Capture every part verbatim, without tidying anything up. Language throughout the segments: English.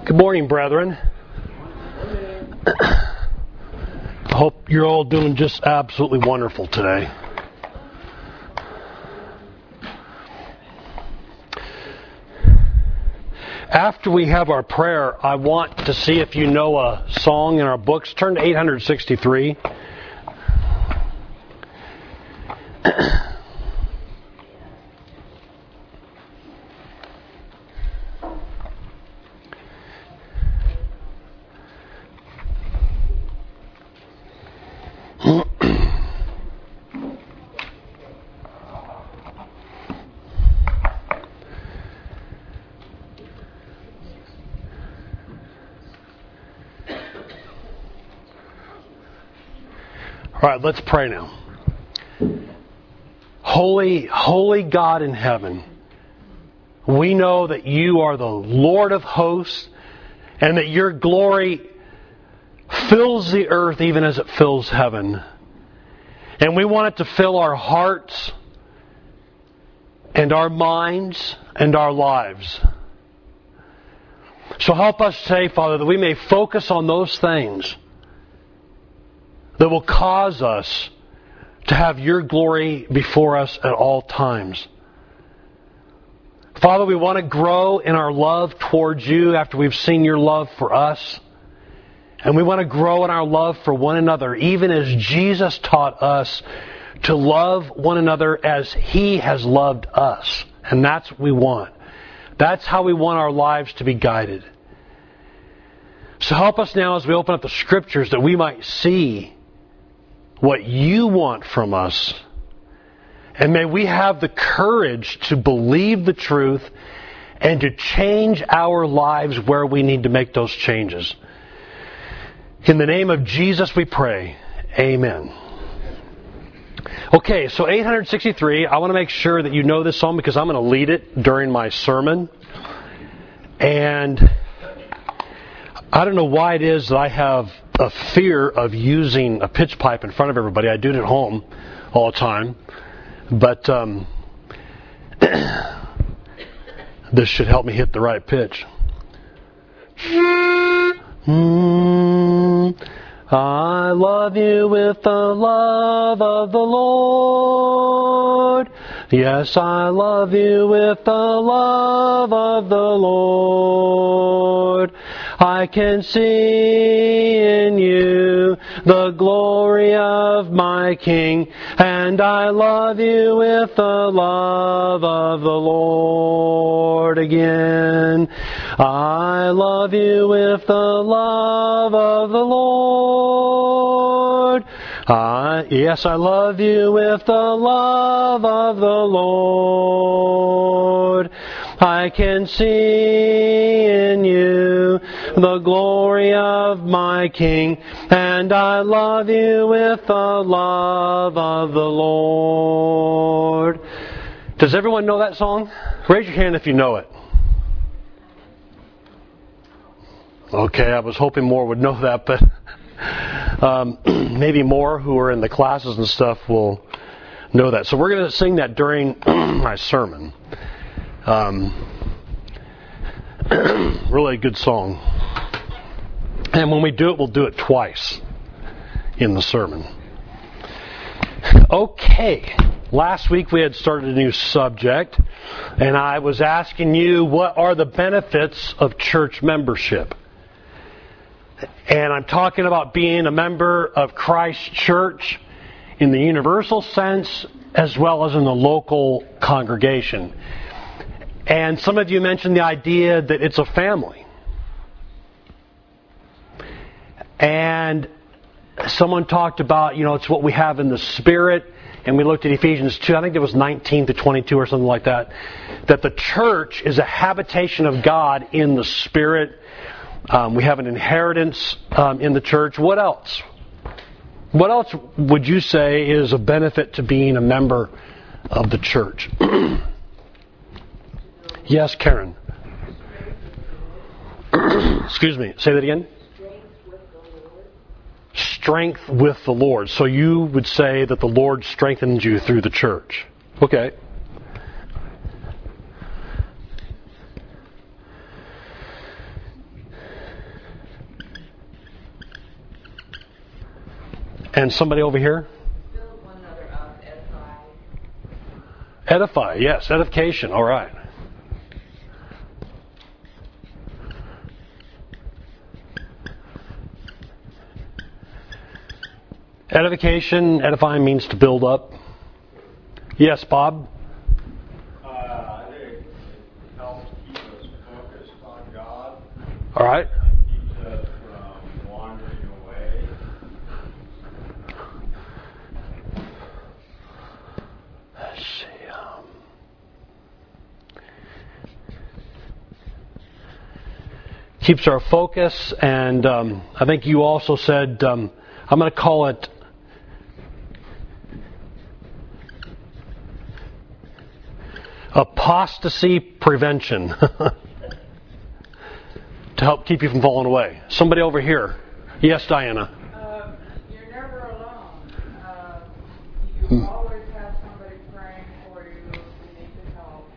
Good morning, brethren. I hope you're all doing just absolutely wonderful today. After we have our prayer, I want to see if you know a song in our books. Turn to eight sixty-three. All right, let's pray now. Holy, holy God in heaven, we know that you are the Lord of hosts and that your glory fills the earth even as it fills heaven. And we want it to fill our hearts and our minds and our lives. So help us today, Father, that we may focus on those things that will cause us to have your glory before us at all times. Father, we want to grow in our love towards you after we've seen your love for us. And we want to grow in our love for one another, even as Jesus taught us to love one another as He has loved us. And that's what we want. That's how we want our lives to be guided. So help us now as we open up the Scriptures that we might see what you want from us. And may we have the courage to believe the truth and to change our lives where we need to make those changes. In the name of Jesus we pray. Amen. Okay, so eight sixty-three, I want to make sure that you know this song because I'm going to lead it during my sermon. And I don't know why it is that I have a fear of using a pitch pipe in front of everybody. I do it at home all the time. But um, this should help me hit the right pitch. Mm, I love you with the love of the Lord. Yes, I love you with the love of the Lord. I can see in you the glory of my King, and I love you with the love of the Lord again. I love you with the love of the Lord. I, yes, I love you with the love of the Lord. I can see in you the glory of my King, and I love you with the love of the Lord. Does everyone know that song? Raise your hand if you know it. Okay, I was hoping more would know that, but um, maybe more who are in the classes and stuff will know that. So we're going to sing that during my sermon. Um, really a good song. And when we do it, we'll do it twice in the sermon. Okay. Last week we had started a new subject, and I was asking you what are the benefits of church membership. And I'm talking about being a member of Christ Church in the universal sense as well as in the local congregation. And some of you mentioned the idea that it's a family. And someone talked about, you know, it's what we have in the Spirit. And we looked at Ephesians two, I think it was nineteen to twenty-two or something like that. That the church is a habitation of God in the Spirit. Um, we have an inheritance um, in the church. What else? What else would you say is a benefit to being a member of the church? Yes, Karen. Excuse me. Say that again. Strength with the Lord. So you would say that the Lord strengthens you through the church. Okay. And somebody over here? Build one another up, edify. Edify, yes, edification, all right. Edification, edifying means to build up. Yes, Bob? Uh, I think it helps keep us focused on God. All right. It keeps us from wandering away. Let's see. Um, keeps our focus, and um, I think you also said, um, I'm going to call it apostasy prevention to help keep you from falling away. Somebody over here. Yes, Diana. Um, you're never alone. Uh, you always have somebody praying for you if you need to help.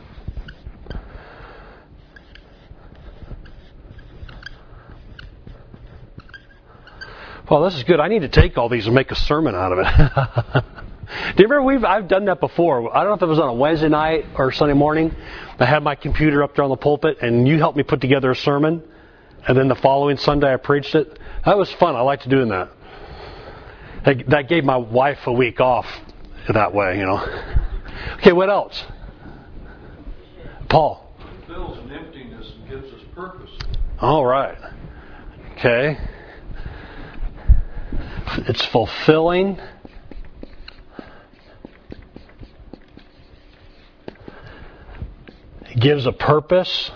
Well, this is good. I need to take all these and make a sermon out of it. Do you remember we've I've done that before? I don't know if it was on a Wednesday night or Sunday morning. I had my computer up there on the pulpit, and you helped me put together a sermon. And then the following Sunday, I preached it. That was fun. I liked doing that. That, that gave my wife a week off that way, you know. Okay, what else? Paul. It fills an emptiness and gives us purpose. All right. Okay. It's fulfilling. It gives a purpose.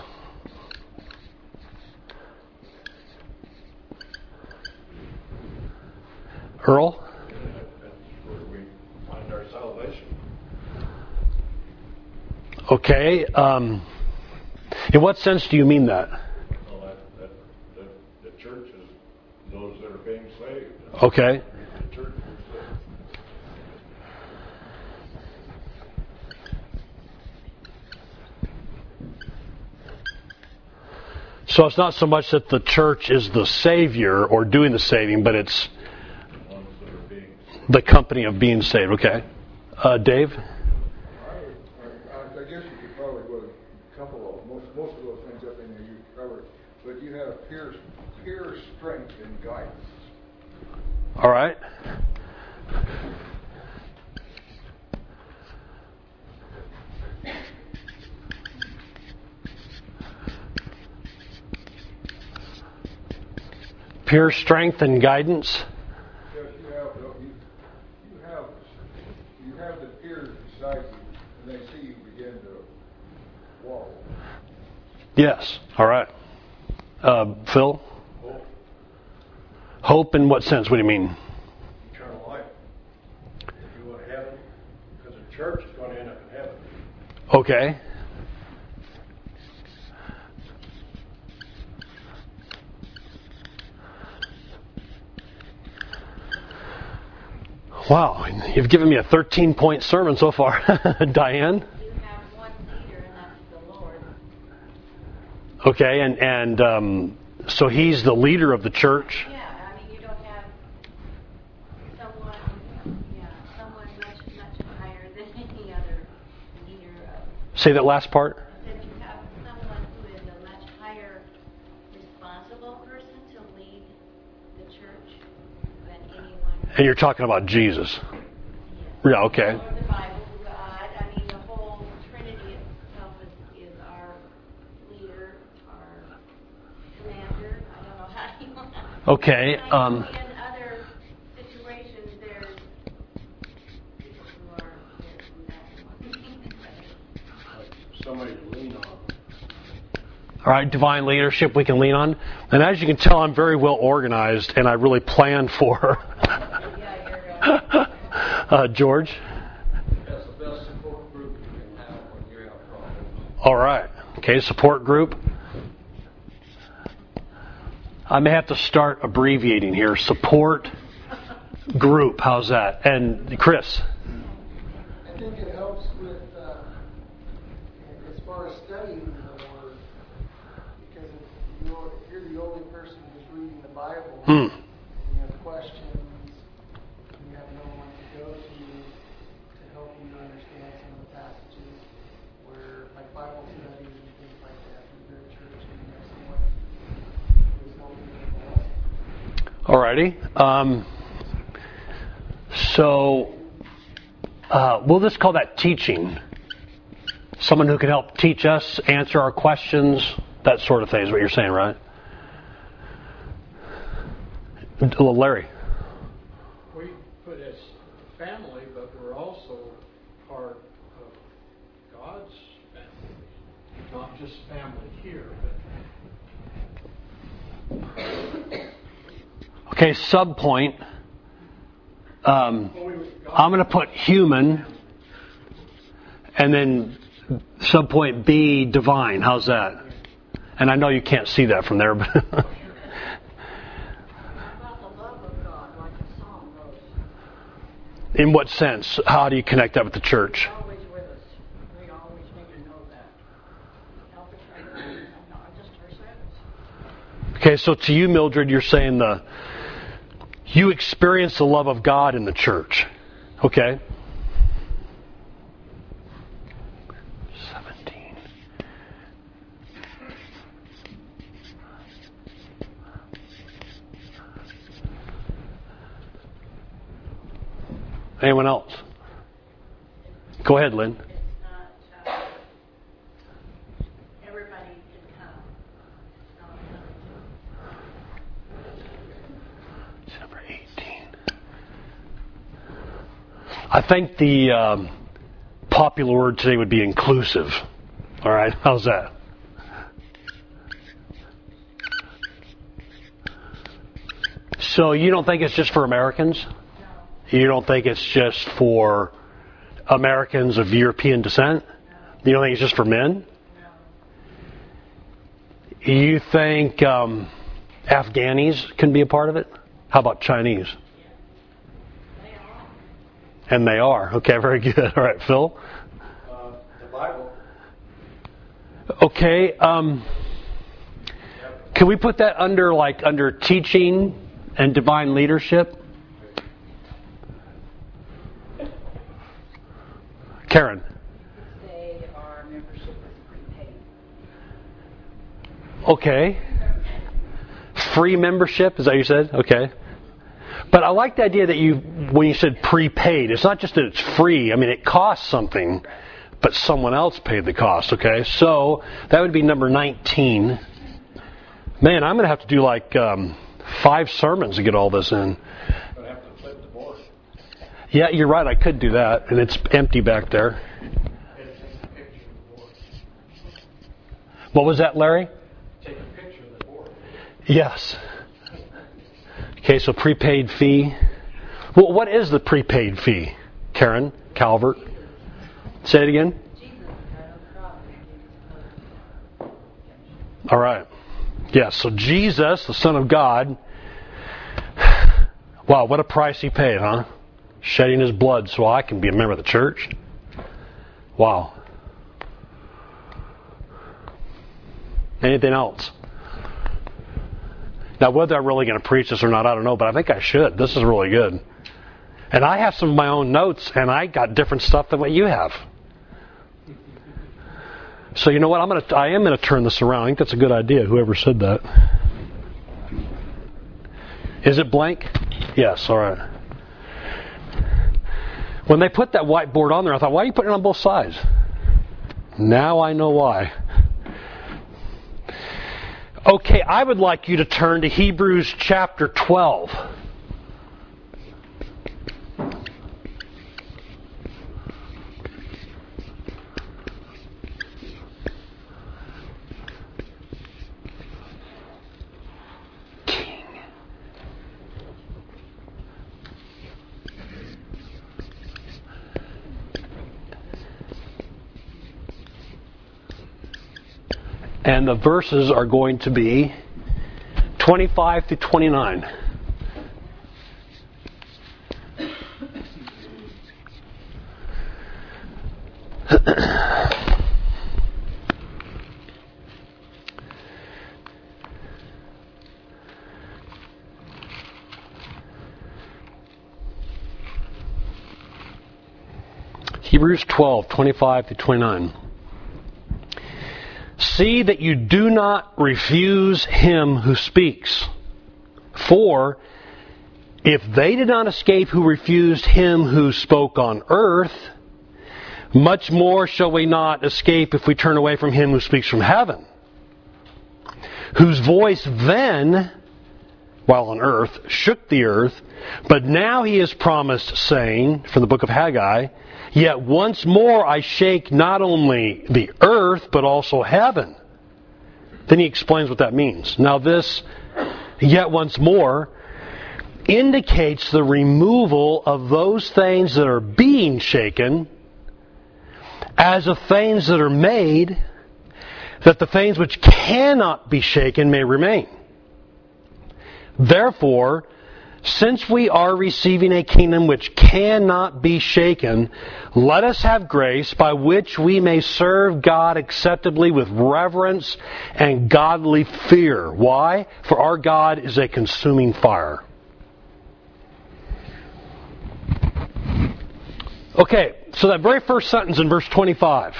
Earl? That's where we find our salvation. Okay. Um, in what sense do you mean that? Well, that, that, that the church is those that are being saved. Okay. The church is saved. So it's not so much that the church is the savior or doing the saving, but it's The ones that are being saved. the company of being saved. Okay. Uh, Dave? I, I guess you could probably put a couple of, most, most of those things up in there you covered, but you have peer, peer strength and guidance. All right. Pure strength and guidance. Yes, you have, you, you have, you have the peers beside you, and they see you begin to walk. Yes. All right. Uh, Phil? Hope, Hope in what sense? What do you mean? eternal life. If you want heaven, because the church is going to end up in heaven. Okay. Wow, you've given me a thirteen-point sermon so far. Diane? You have one leader, and that's the Lord. Okay, and, and um, so he's the leader of the church. Yeah, I mean, you don't have someone, yeah, someone much, much higher than any other leader of. Say that last part. I said you have someone who is a much higher responsible person to lead the church than anyone. And you're talking about Jesus. Yes. Yeah, okay. Or the Bible, God. I mean, the whole Trinity itself is, is our leader, our commander. I don't know how you want to. Okay. Um, In other situations, there's people who are this and that. Somebody to lean on. all right, divine leadership we can lean on. And as you can tell, I'm very well organized, and I really planned for Yeah, you're uh, uh, George. That's the best support group you can have when you have problems. All right. Okay, support group. I may have to start abbreviating here. Support group. How's that? And Chris. I think it helps with, uh, as far as studying the Word, because if you're, if you're the only person who's reading the Bible, Hmm. and you have questions, helping you understand some of the passages where, like Bible studies and things like that, in your church, and you have someone who's helping you with that? Alrighty. Um, so, uh, we'll just call that teaching. Someone who can help teach us, answer our questions, that sort of thing is what you're saying, right? Larry. We put as family, but we're also part of God's family, not just family here. But Okay, sub point. Um, I'm going to put human, and then sub point B, divine. How's that? And I know you can't see that from there, but About the love of God, like the song goes. in what sense? How do you connect that with the church? Always with us. We always need to know that. Help us right now, not just ourselves. Okay, so to you, Mildred, you're saying the you experience the love of God in the church. Okay? seventeen. Anyone else? Go ahead, Lynn. It's not, uh, everybody can come. It's not Number eighteen. I think the um, popular word today would be inclusive. All right, how's that? So you don't think it's just for Americans? No. You don't think it's just for Americans of European descent? No. You don't think it's just for men? No. You think um, Afghanis can be a part of it? How about Chinese? They are. And they are. Okay, very good. All right, Phil? Uh, the Bible. Okay. Um, can we put that under like under teaching and divine leadership? Karen? Say our membership is prepaid. Okay. Free membership, is that what you said? Okay. But I like the idea that you, when you said prepaid, it's not just that it's free. I mean, it costs something, but someone else paid the cost, okay? So that would be number nineteen. Man, I'm going to have to do like um, five sermons to get all this in. But I have to flip the board. Yeah, you're right. I could do that, and it's empty back there. What was that, Larry? take a picture of the board. Yes. Okay, so prepaid fee. Well, what is the prepaid fee, Karen Calvert? Say it again. All right. Yes, so Jesus, the Son of God, wow, what a price he paid, huh? Shedding his blood so I can be a member of the church. Wow. Anything else? Now, whether I'm really going to preach this or not, I don't know, but I think I should. This is really good. And I have some of my own notes, and I got different stuff than what you have. So you know what? I'm going to. I am going to turn this around. I think that's a good idea. Whoever said that. Is it blank? Yes. All right. When they put that whiteboard on there, I thought, why are you putting it on both sides? Now I know why. Okay, I would like you to turn to Hebrews chapter twelve. King. And the verses are going to be twenty-five to twenty-nine. Hebrews twelve, twenty-five through twenty-nine. See that you do not refuse him who speaks. For if they did not escape who refused him who spoke on earth, much more shall we not escape if we turn away from him who speaks from heaven, whose voice then, while on earth, shook the earth, but now he is promised, saying, from the book of Haggai, yet once more I shake not only the earth, but also heaven. Then he explains what that means. Now this, yet once more, indicates the removal of those things that are being shaken as of things that are made, that the things which cannot be shaken may remain. Therefore, since we are receiving a kingdom which cannot be shaken, let us have grace by which we may serve God acceptably with reverence and godly fear. Why? For our God is a consuming fire. Okay, so that very first sentence in verse twenty-five.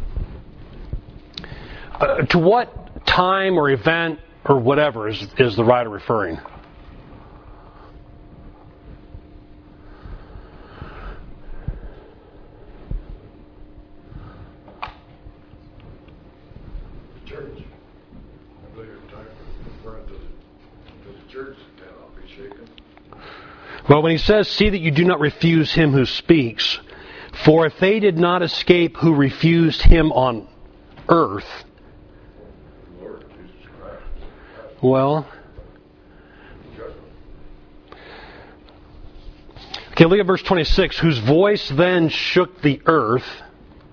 Uh, to what time or event or whatever is, is the writer referring? Church. I believe it's time for referring to the, to the church that cannot be shaken. Well, when he says, see that you do not refuse him who speaks, for if they did not escape who refused him on earth, Lord Jesus Christ. well, Judgment. okay, look at verse twenty-six, whose voice then shook the earth.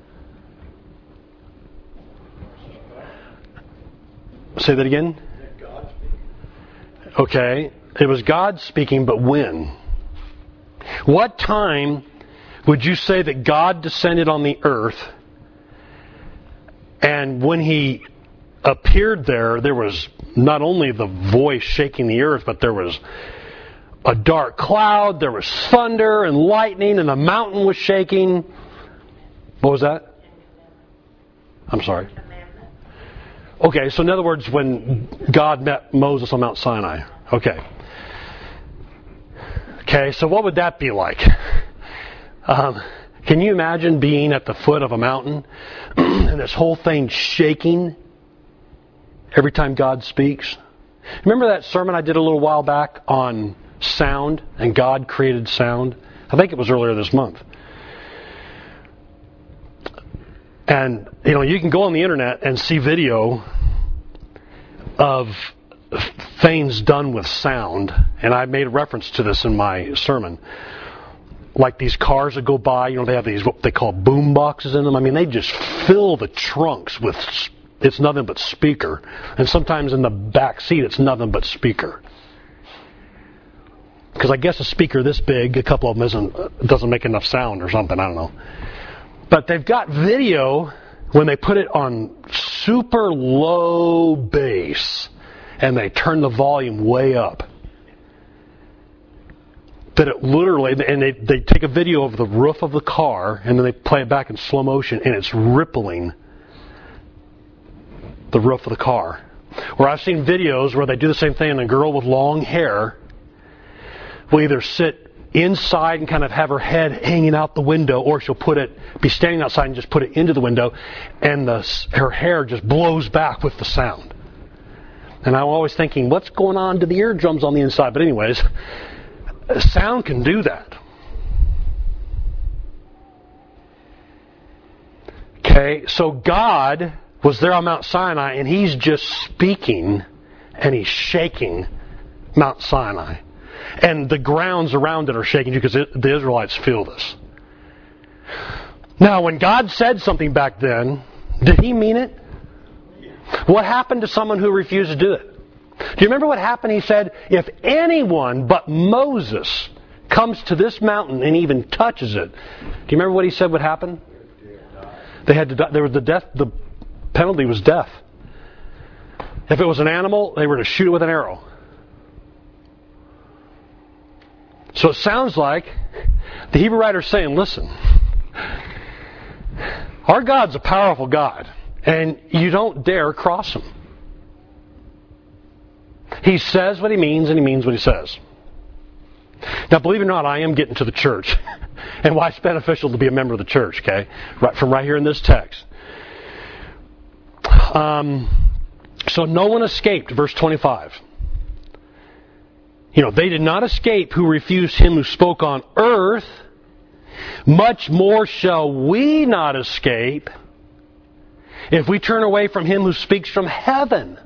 Say that again? God speaking. Okay, it was God speaking, but when? What time would you say that God descended on the earth, and when he appeared there, there was not only the voice shaking the earth, but there was a dark cloud, there was thunder and lightning, and the mountain was shaking. What was that? I'm sorry. Okay, so in other words, when God met Moses on Mount Sinai. Okay. Okay, so what would that be like? Um, can you imagine being at the foot of a mountain and this whole thing shaking every time God speaks? Remember that sermon I did a little while back on sound and God created sound? I think it was earlier this month. And, you know, you can go on the internet and see video of things done with sound. And I made reference to this in my sermon. Like these cars that go by, you know, they have these, what they call boom boxes in them. I mean, they just fill the trunks with, it's nothing but speaker. And sometimes in the back seat, it's nothing but speaker. Because I guess a speaker this big, a couple of them isn't, doesn't make enough sound or something, I don't know. But they've got video when they put it on super low bass and they turn the volume way up. That it literally, and they, they take a video of the roof of the car and then they play it back in slow motion and it's rippling the roof of the car. Or I've seen videos where they do the same thing and a girl with long hair will either sit inside and kind of have her head hanging out the window, or she'll put it, be standing outside and just put it into the window, and the, her hair just blows back with the sound. And I'm always thinking, what's going on to the eardrums on the inside? But anyways, sound can do that. Okay, so God was there on Mount Sinai, and He's just speaking, and He's shaking Mount Sinai. And the grounds around it are shaking because it, the Israelites feel this. Now, when God said something back then, did He mean it? What happened to someone who refused to do it? Do you remember what happened? He said, if anyone but Moses comes to this mountain and even touches it, do you remember what He said would happen? They had to die. There was the death. The penalty was death. If it was an animal, they were to shoot it with an arrow. So it sounds like the Hebrew writer is saying, listen, Our God's a powerful God, and you don't dare cross Him. He says what He means, and He means what He says. Now, believe it or not, I am getting to the church, and why it's beneficial to be a member of the church, okay? Right from right here in this text. Um, so no one escaped, verse twenty-five. You know, they did not escape who refused Him who spoke on earth. Much more shall we not escape if we turn away from Him who speaks from heaven.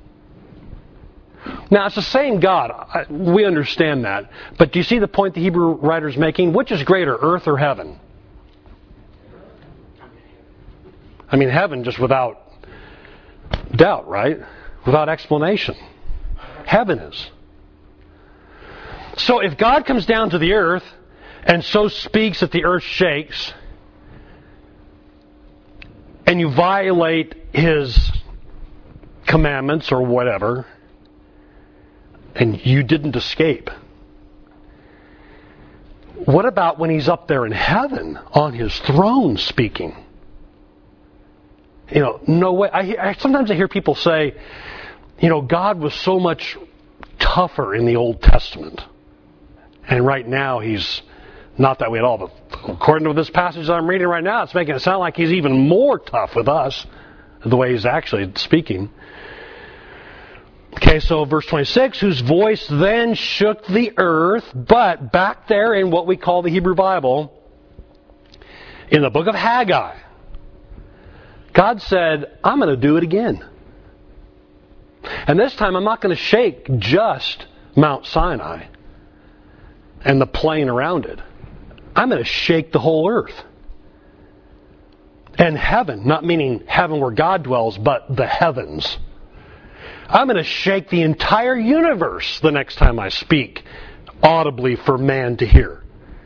Now, it's the same God. We understand that. But do you see the point the Hebrew writer is making? Which is greater, earth or heaven? I mean, heaven just without doubt, right? Without explanation. Heaven is. So if God comes down to the earth and so speaks that the earth shakes, and you violate His commandments or whatever, and you didn't escape, what about when He's up there in heaven on His throne speaking? You know, no way. I, I sometimes I hear people say, you know, God was so much tougher in the Old Testament, and right now He's not that way at all. But according to this passage that I'm reading right now, it's making it sound like He's even more tough with us, the way He's actually speaking. Okay, so verse twenty-six, whose voice then shook the earth, but back there in what we call the Hebrew Bible, in the book of Haggai, God said, I'm going to do it again. And this time I'm not going to shake just Mount Sinai and the plain around it. I'm going to shake the whole earth. And heaven, not meaning heaven where God dwells, but the heavens. I'm going to shake the entire universe the next time I speak audibly for man to hear.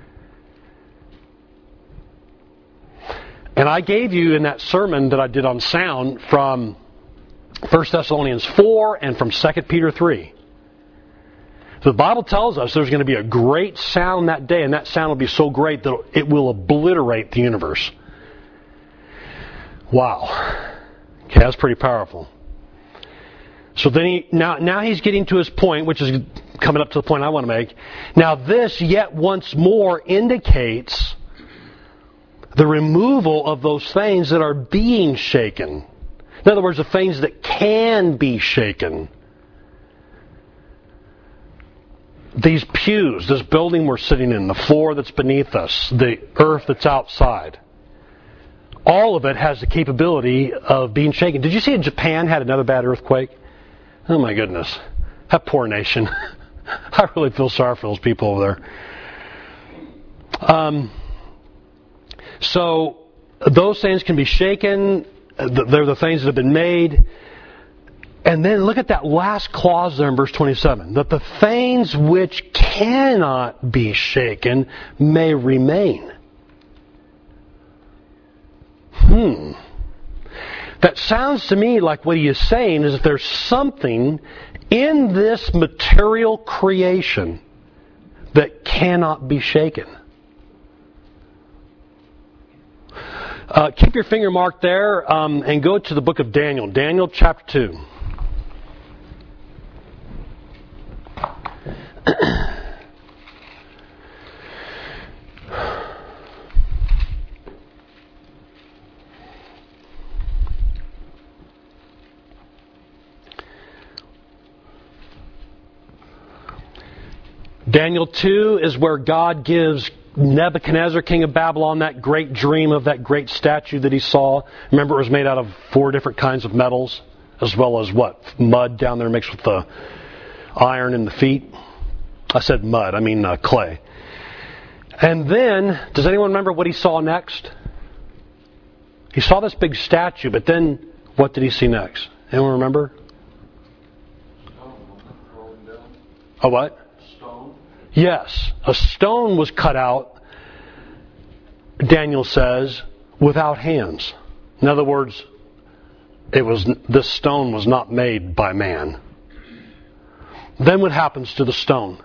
And I gave you in that sermon that I did on sound from First Thessalonians four and from Second Peter three. The Bible tells us there's going to be a great sound that day, and that sound will be so great that it will obliterate the universe. Wow. Okay, that's pretty powerful. So then he, now, now he's getting to his point, which is coming up to the point I want to make. Now this yet once more indicates the removal of those things that are being shaken. In other words, the things that can be shaken. These pews, this building we're sitting in, the floor that's beneath us, the earth that's outside. All of it has the capability of being shaken. Did you see Japan had another bad earthquake? Oh my goodness. That poor nation. I really feel sorry for those people over there. Um, so, those things can be shaken. They're the things that have been made. And then look at that last clause there in verse twenty-seven. That the things which cannot be shaken may remain. Hmm. That sounds to me like what he is saying is that there's something in this material creation that cannot be shaken. Uh, keep your finger marked there um, and go to the book of Daniel. Daniel chapter two. Daniel two is where God gives Nebuchadnezzar, king of Babylon, that great dream of that great statue that he saw. Remember, it was made out of four different kinds of metals, as well as what? Mud down there mixed with the iron in the feet. I said mud, I mean uh, clay. And then, does anyone remember what he saw next? He saw this big statue, but then what did he see next? Anyone remember? A what? Yes, a stone was cut out, Daniel says, without hands. In other words, it was this stone was not made by man. Then what happens to the stone?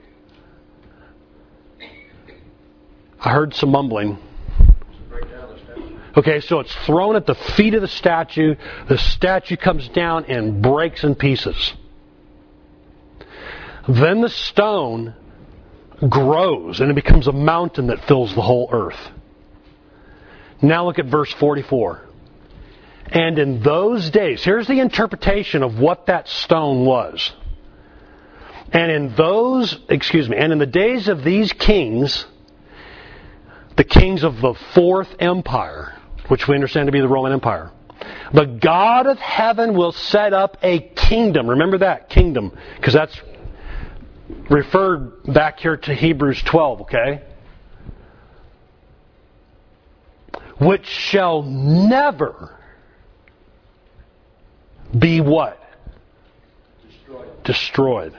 I heard some mumbling. Break down the statue. Okay, so it's thrown at the feet of the statue. The statue comes down and breaks in pieces. Then the stone grows and it becomes a mountain that fills the whole earth. Now look at verse forty-four. And in those days, here's the interpretation of what that stone was. And in those, excuse me, and in the days of these kings, the kings of the fourth empire, which we understand to be the Roman Empire, the God of heaven will set up a kingdom. Remember that, kingdom, because that's referred back here to Hebrews twelve, okay? Which shall never be what? Destroyed. Destroyed.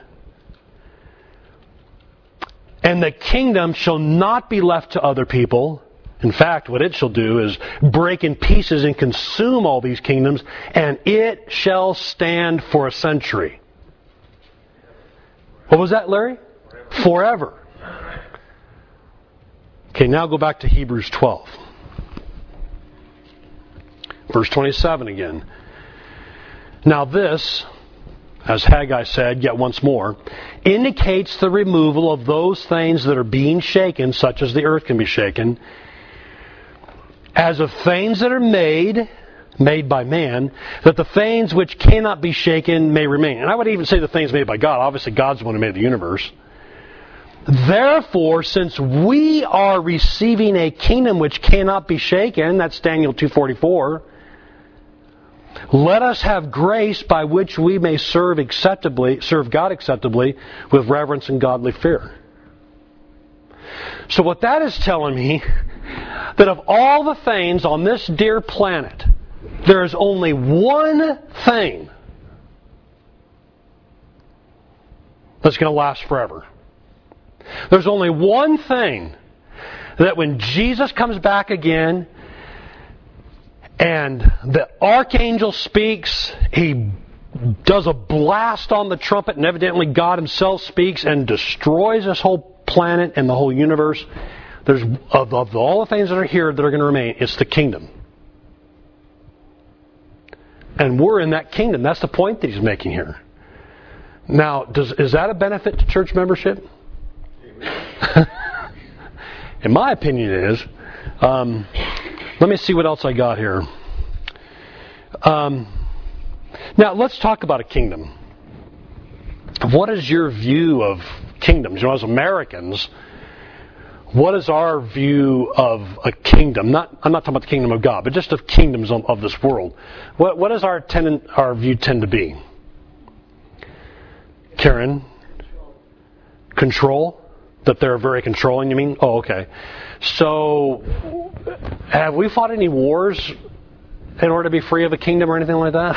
And the kingdom shall not be left to other people. In fact, what it shall do is break in pieces and consume all these kingdoms, and it shall stand for a century. What was that, Larry? Forever. Okay, now go back to Hebrews twelve. Verse twenty-seven again. Now this, as Haggai said, yet once more, indicates the removal of those things that are being shaken, such as the earth can be shaken, as of things that are made, made by man, that the things which cannot be shaken may remain. And I would even say the things made by God. Obviously, God's the one who made the universe. Therefore, since we are receiving a kingdom which cannot be shaken, that's Daniel two forty-four, let us have grace by which we may serve acceptably, serve God acceptably with reverence and godly fear. So what that is telling me, that of all the things on this dear planet, there is only one thing that's going to last forever. There's only one thing that when Jesus comes back again, and the archangel speaks, he does a blast on the trumpet, and evidently God himself speaks and destroys this whole planet and the whole universe. There's of, of all the things that are here that are going to remain, it's the kingdom. And we're in that kingdom. That's the point that he's making here. Now, does is that a benefit to church membership? In my opinion, it is. Um, Let me see what else I got here. Um, now, let's talk about a kingdom. What is your view of kingdoms? You know, as Americans, what is our view of a kingdom? Not, I'm not talking about the kingdom of God, but just of kingdoms of, of this world. What, what does our, tend, our view tend to be? Karen? Control? That they're very controlling, you mean? Oh, okay. So, have we fought any wars in order to be free of a kingdom or anything like that?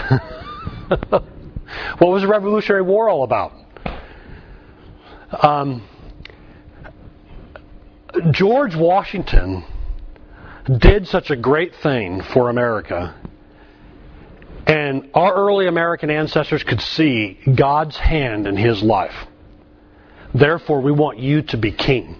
What was the Revolutionary War all about? Um, George Washington did such a great thing for America, and our early American ancestors could see God's hand in his life. Therefore, we want you to be king.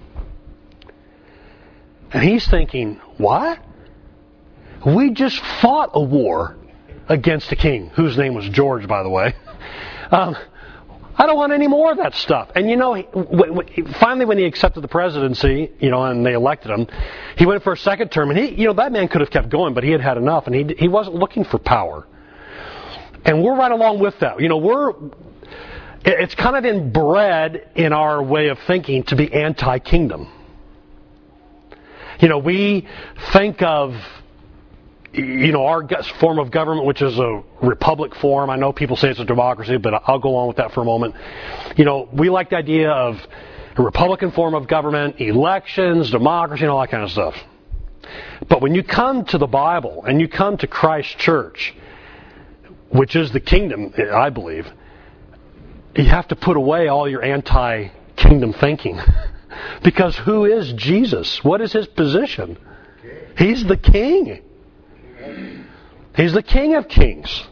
And he's thinking, what? We just fought a war against a king, whose name was George, by the way. Um, I don't want any more of that stuff. And you know, he, w- w- finally when he accepted the presidency, you know, and they elected him, he went for a second term. And he, you know, that man could have kept going, but he had had enough, and he he wasn't looking for power. And we're right along with that. You know, we're it's kind of inbred in our way of thinking to be anti-kingdom. You know, we think of, you know, our form of government, which is a republic form. I know people say it's a democracy, but I'll go on with that for a moment. You know, we like the idea of a Republican form of government, elections, democracy, and all that kind of stuff. But when you come to the Bible and you come to Christ's church, which is the kingdom, I believe, you have to put away all your anti-kingdom thinking. Because who is Jesus? What is his position? He's the king. He's the King of Kings.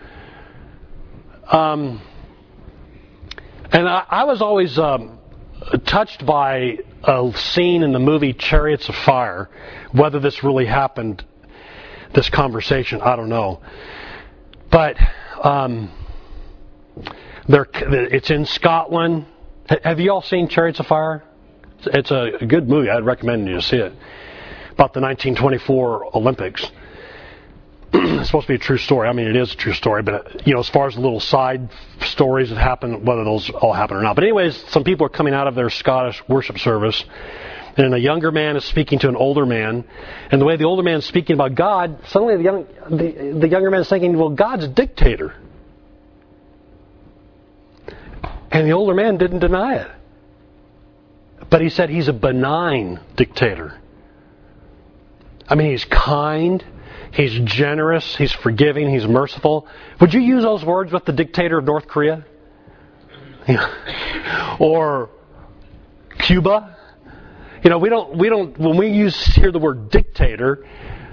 Um, and I, I was always um, touched by a scene in the movie Chariots of Fire, whether this really happened. this conversation. I don't know. But um, they're, it's in Scotland. Have you all seen Chariots of Fire? It's a good movie. I'd recommend you to see it. About the nineteen twenty-four Olympics. It's supposed to be a true story. I mean, it is a true story, but, you know, as far as the little side stories that happen, whether those all happen or not. But anyways, some people are coming out of their Scottish worship service, and a younger man is speaking to an older man, and the way the older man is speaking about God, suddenly the, young, the, the younger man is thinking, well, God's a dictator. And the older man didn't deny it. But he said he's a benign dictator. I mean, he's kind, he's generous, he's forgiving, he's merciful. Would you use those words with the dictator of North Korea? Or Cuba? You know, we don't, we don't, when we use here the word dictator,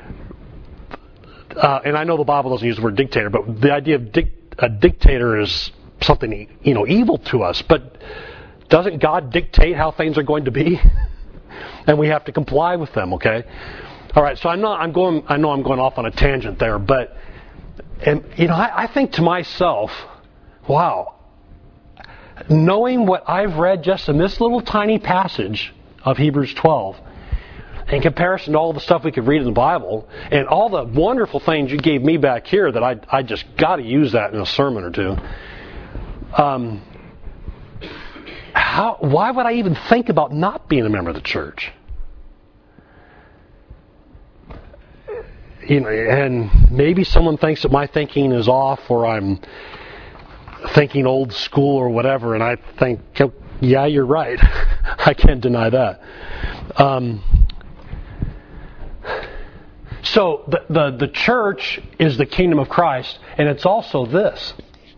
uh, and I know the Bible doesn't use the word dictator, but the idea of dic- a dictator is something, you know, evil to us. But doesn't God dictate how things are going to be? And we have to comply with them, okay? All right, so I'm not, I'm going, I know I'm going off on a tangent there, but, and, you know, I, I think to myself, wow, knowing what I've read just in this little tiny passage of Hebrews twelve, in comparison to all the stuff we could read in the Bible, and all the wonderful things you gave me back here that I, I just got to use that in a sermon or two. Um, how, why would I even think about not being a member of the church? You know, and maybe someone thinks that my thinking is off, or I'm thinking old school or whatever, and I think, yeah, you're right. I can't deny that. Um, so the, the the church is the kingdom of Christ, and it's also this.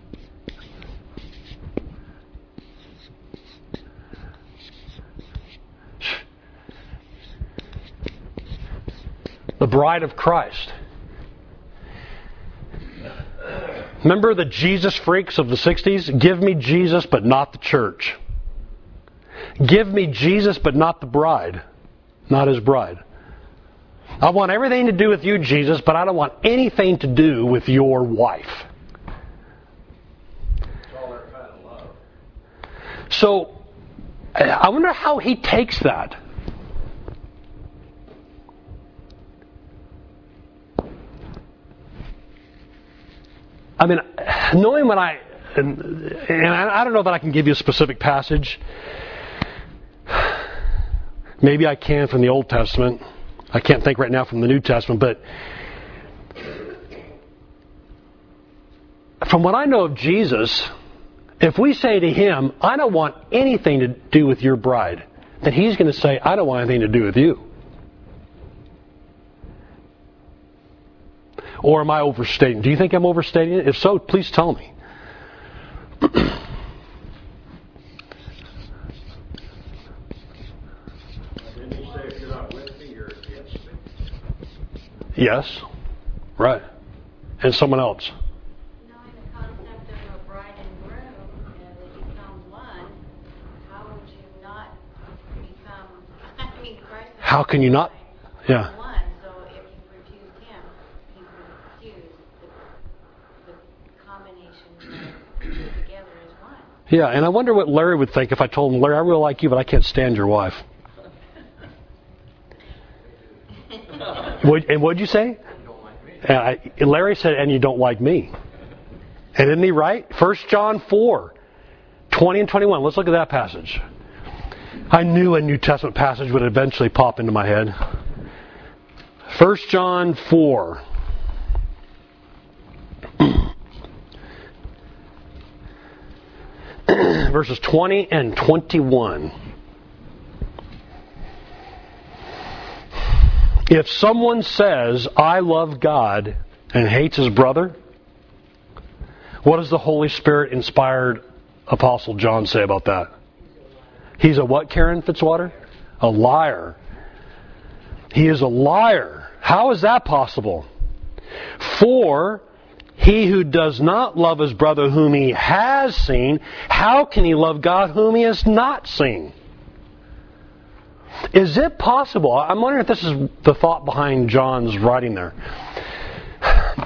The bride of Christ. Remember the Jesus freaks of the sixties? Give me Jesus, but not the church. Give me Jesus, but not the bride. Not his bride. I want everything to do with you, Jesus, but I don't want anything to do with your wife. It's all that kind of love. So, I wonder how he takes that. I mean, knowing what I, and, and I don't know that I can give you a specific passage. Maybe I can from the Old Testament. I can't think right now from the New Testament, but from what I know of Jesus, if we say to him, I don't want anything to do with your bride, then he's going to say, I don't want anything to do with you. Or am I overstating? Do you think I'm overstating it? If so, please tell me. Didn't he say if you're not with me, you're against me? Yes. Right. And someone else. Knowing the concept of a bride and groom, and they become one, how would you not become, I mean, Christ is How can you not? Yeah. one, so if you refuse him, you refuse the, the combination of two together as one. Yeah, and I wonder what Larry would think if I told him, Larry, I really like you, but I can't stand your wife. Would, and what'd you say? Uh, I, Larry said, and you don't like me. And isn't he right? First John four, twenty and twenty-one. Let's look at that passage. I knew a New Testament passage would eventually pop into my head. First John four. Verses twenty and twenty-one. If someone says, I love God, and hates his brother, what does the Holy Spirit inspired Apostle John say about that? He's a what, Karen Fitzwater? A liar. He is a liar. How is that possible? For he who does not love his brother whom he has seen, how can he love God whom he has not seen? Is it possible? I'm wondering if this is the thought behind John's writing there.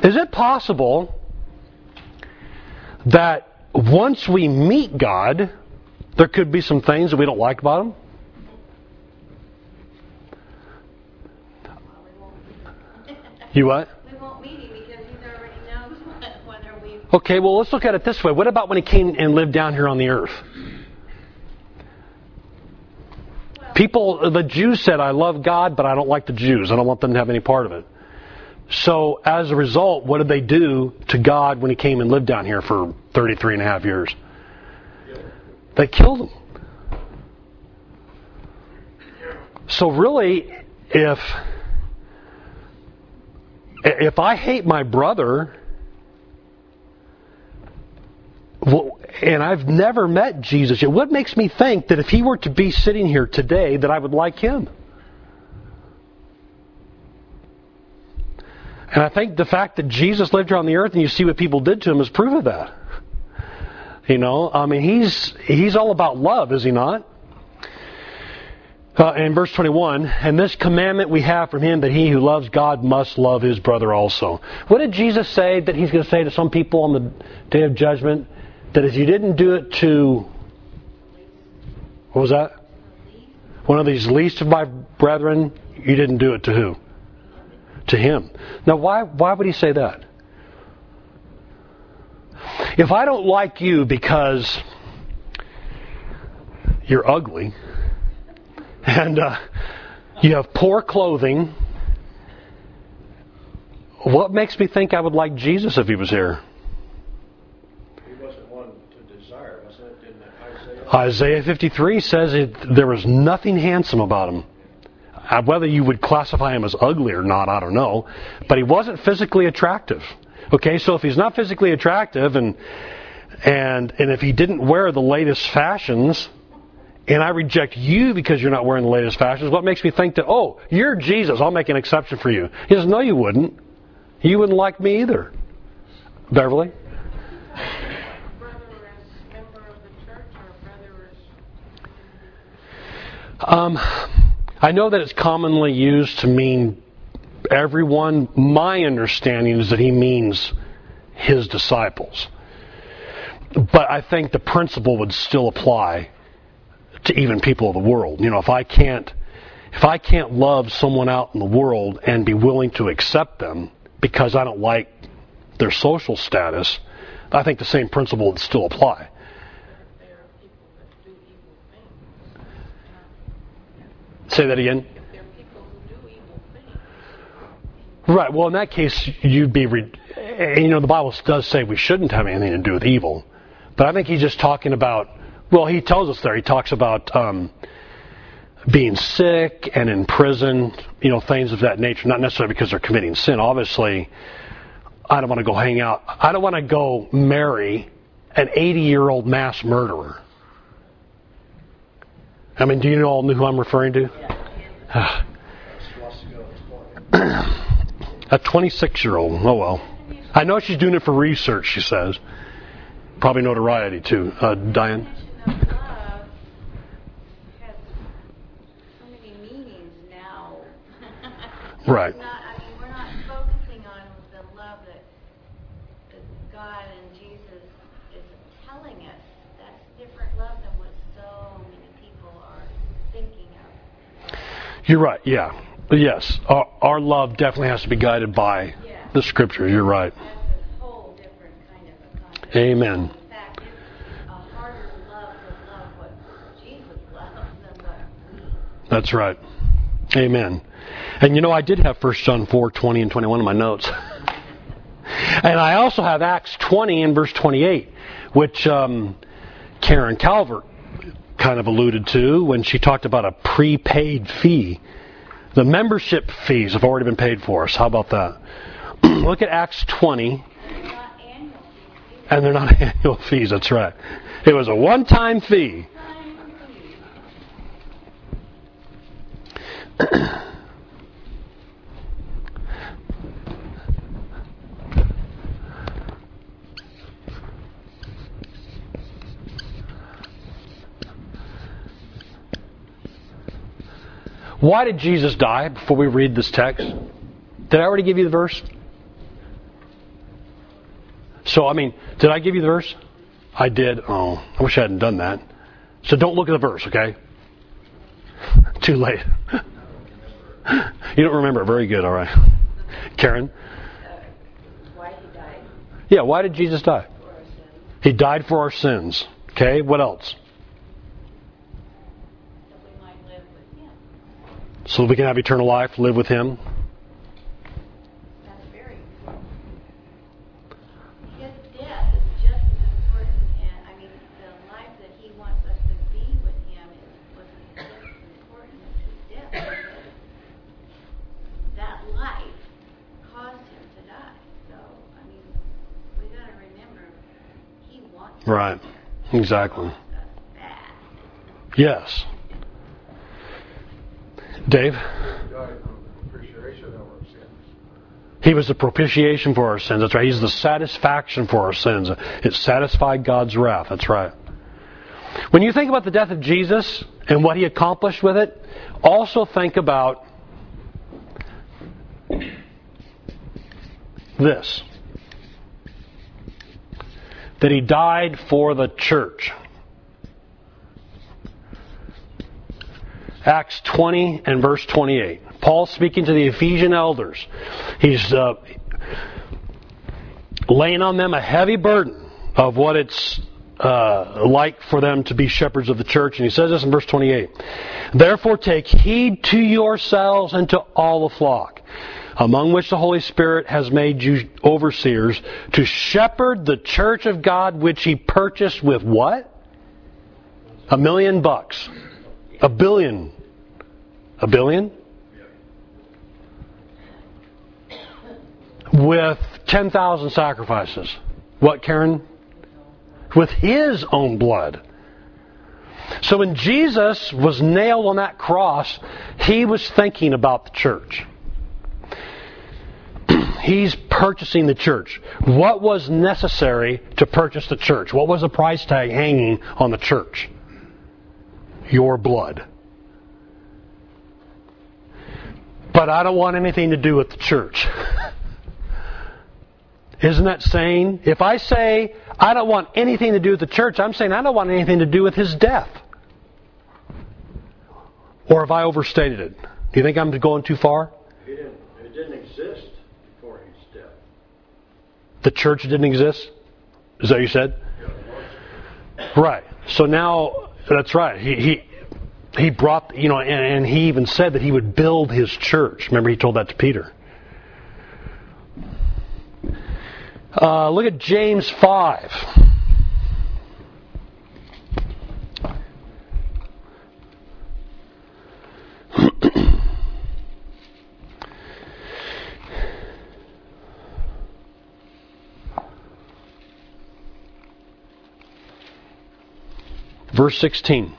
Is it possible that once we meet God, there could be some things that we don't like about Him? You what? We won't meet Him because He's already knows whether we... Okay, well, let's look at it this way. What about when He came and lived down here on the earth? People, the Jews said, I love God, but I don't like the Jews. I don't want them to have any part of it. So, as a result, what did they do to God when He came and lived down here for thirty-three and a half years? They killed Him. So really, if if I hate my brother, well, and I've never met Jesus yet, what makes me think that if He were to be sitting here today, that I would like Him? And I think the fact that Jesus lived here on the earth and you see what people did to Him is proof of that. You know, I mean, He's He's all about love, is He not? Uh, in verse twenty-one, and this commandment we have from Him, that he who loves God must love his brother also. What did Jesus say that He's going to say to some people on the day of judgment? That if you didn't do it to, what was that? One of these least of my brethren, you didn't do it to who? To Him. Now, why why would He say that? If I don't like you because you're ugly and uh, you have poor clothing, what makes me think I would like Jesus if He was here? He wasn't one to desire, wasn't it? Didn't Isaiah? Isaiah fifty-three says it, there was nothing handsome about Him. Uh, whether you would classify Him as ugly or not, I don't know. But He wasn't physically attractive. Okay, so if He's not physically attractive and and and if He didn't wear the latest fashions, and I reject you because you're not wearing the latest fashions, what makes me think that, oh, you're Jesus, I'll make an exception for you? He says, no, you wouldn't. You wouldn't like me either. Beverly? Brother as member of the church or brother as... Um, I know that it's commonly used to mean everyone. My understanding is that He means His disciples. But I think the principle would still apply to even people of the world. You know, if I can't, if I can't love someone out in the world and be willing to accept them because I don't like their social status, I think the same principle would still apply. There are people that do evil things. Say that again. If there are people who do evil things. Right. Well, in that case, you'd be, re- you know, the Bible does say we shouldn't have anything to do with evil. But I think He's just talking about, well, He tells us there, He talks about um, being sick and in prison, you know, things of that nature. Not necessarily because they're committing sin. Obviously, I don't want to go hang out. I don't want to go marry an eighty-year-old mass murderer. I mean, do you all know who I'm referring to? She wants to go this morning. A twenty-six-year-old. Oh, well. I know she's doing it for research, she says. Probably notoriety, too. Uh, Diane? Definition of love has so many meanings now. Right. It's not, I mean, we're not focusing on the love that, that God and Jesus is telling us. That's different love than what so many people are thinking of. You're right, yeah. Yes, our, our love definitely has to be guided by Yeah. the Scriptures. You're right. That's a whole different kind of a concept. Amen. In fact, it's a harder love to love what Jesus loves than what we. That's right. Amen. And you know, I did have First John four, twenty and twenty-one in my notes. And I also have Acts twenty and verse twenty-eight, which um, Karen Calvert kind of alluded to when she talked about a prepaid fee. The membership fees have already been paid for us. How about that? Look at Acts twenty. They're not annual fees. And they're not annual fees, that's right. It was a one-time fee. Why did Jesus die before we read this text? Did I already give you the verse? So, I mean, did I give you the verse? I did. Oh, I wish I hadn't done that. So don't look at the verse, okay? Too late. You don't remember it. Very good. All right. Karen? Uh, why he died Yeah, why did Jesus die? for our sins. He died for our sins. Okay, what else? That we might live with him. So that we can have eternal life, live with Him. That's very important. His death is just as important, and I mean, the life that he wants us to be with him is, was just as important as his death. Because that life caused him to die. So, I mean, we got to remember, he wants us Right. there. Exactly. He wants us bad. Yes. Dave? He died for propitiation of our sins. He was the propitiation for our sins. That's right. He's the satisfaction for our sins. It satisfied God's wrath. That's right. When you think about the death of Jesus and what He accomplished with it, also think about this. That He died for the church. Acts twenty and verse twenty-eight. Paul speaking to the Ephesian elders. He's uh, laying on them a heavy burden of what it's uh, like for them to be shepherds of the church. And he says this in verse twenty-eight. Therefore take heed to yourselves and to all the flock, among which the Holy Spirit has made you overseers, to shepherd the church of God, which He purchased with what? A million bucks. A billion. A billion? With ten thousand sacrifices. What, Karen? With His own blood. So when Jesus was nailed on that cross, He was thinking about the church. He's purchasing the church. What was necessary to purchase the church? What was the price tag hanging on the church? Your blood. But I don't want anything to do with the church. Isn't that saying? If I say I don't want anything to do with the church, I'm saying I don't want anything to do with His death. Or have I overstated it? Do you think I'm going too far? He didn't, it didn't exist before his death. The church didn't exist? Is that what you said? Right. So now, that's right. He he he brought, you know, and, and he even said that He would build His church. Remember, He told that to Peter. Uh, look at James five. Verse sixteen.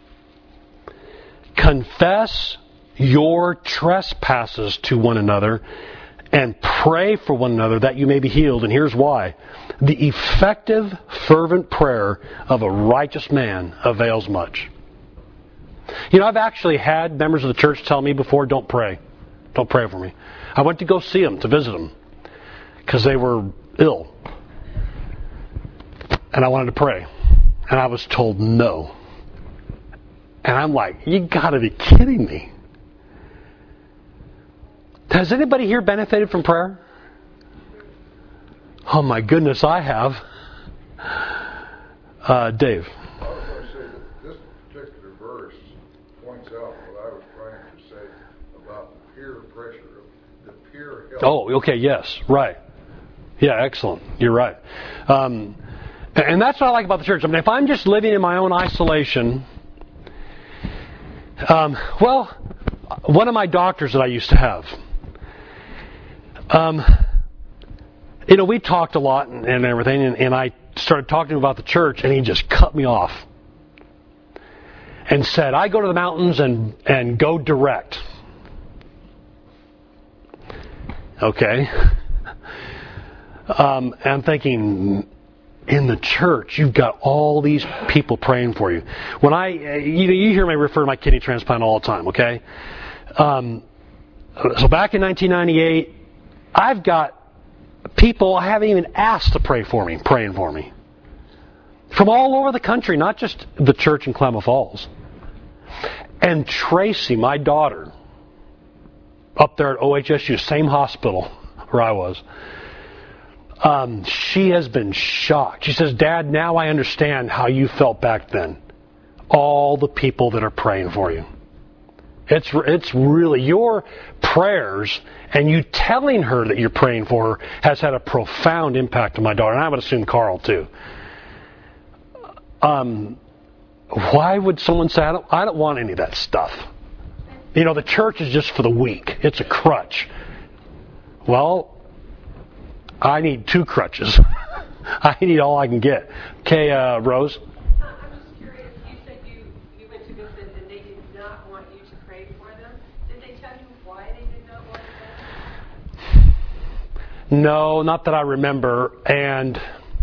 Confess your trespasses to one another and pray for one another that you may be healed. And here's why. The effective, fervent prayer of a righteous man avails much. You know, I've actually had members of the church tell me before, don't pray. Don't pray for me. I went to go see them, to visit them, because they were ill. And I wanted to pray. And I was told no. And I'm like, you gotta be kidding me. Has anybody here benefited from prayer? Oh my goodness, I have. Uh, Dave. I was going to say that this particular verse points out what I was trying to say about the peer pressure, the peer help. Oh, okay, yes, right. Yeah, excellent. You're right. Um, and that's what I like about the church. I mean, if I'm just living in my own isolation, um, well, one of my doctors that I used to have, um, you know, we talked a lot and, and everything, and, and I started talking to him about the church, and he just cut me off and said, I go to the mountains and, and go direct. Okay. Um, and I'm thinking, in the church, you've got all these people praying for you. When I, you know, you hear me refer to my kidney transplant all the time, okay? Um, so back in nineteen ninety-eight, I've got people I haven't even asked to pray for me, praying for me. From all over the country, not just the church in Klamath Falls. And Tracy, my daughter, up there at O H S U, same hospital where I was, um, she has been shocked. She says, Dad, now I understand how you felt back then. All the people that are praying for you. It's it's really your prayers and you telling her that you're praying for her has had a profound impact on my daughter, and I would assume Carl too. Um, why would someone say I don't, I don't want any of that stuff? You know, the church is just for the weak. It's a crutch. Well, I need two crutches. I need all I can get. Okay, uh, Rose. Uh, I'm just curious. You said you you went to visit and they did not want you to pray for them. Did they tell you why they did not want that? No, not that I remember. And,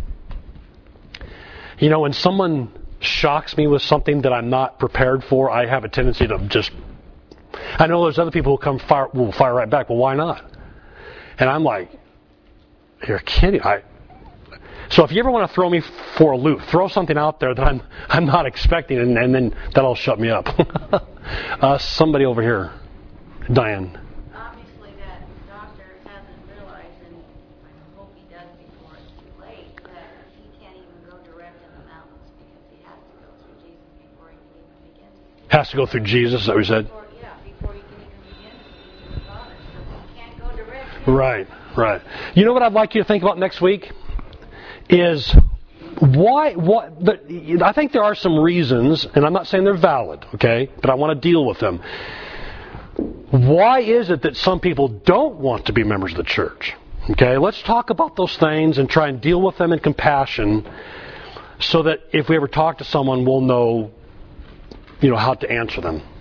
you know, when someone shocks me with something that I'm not prepared for, I have a tendency to just... I know there's other people who come fire, will fire right back. Well, why not? And I'm like, you're kidding. I, so if you ever want to throw me for a loop, throw something out there that I'm I'm not expecting, and, and then that'll shut me up. uh, somebody over here, Diane. Obviously, that doctor hasn't realized, and I hope he does before it's too late, that he can't even go direct in the mountains because he has to go through Jesus before he can even begin to see. Has to go through Jesus, is that what you said? Before, yeah, before he can even begin to see the Father. So he can't go direct. Right, right. You know what I'd like you to think about next week? Is why, what, but I think there are some reasons, and I'm not saying they're valid, okay, but I want to deal with them. Why is it that some people don't want to be members of the church? Okay, let's talk about those things and try and deal with them in compassion so that if we ever talk to someone, we'll know, you know, how to answer them.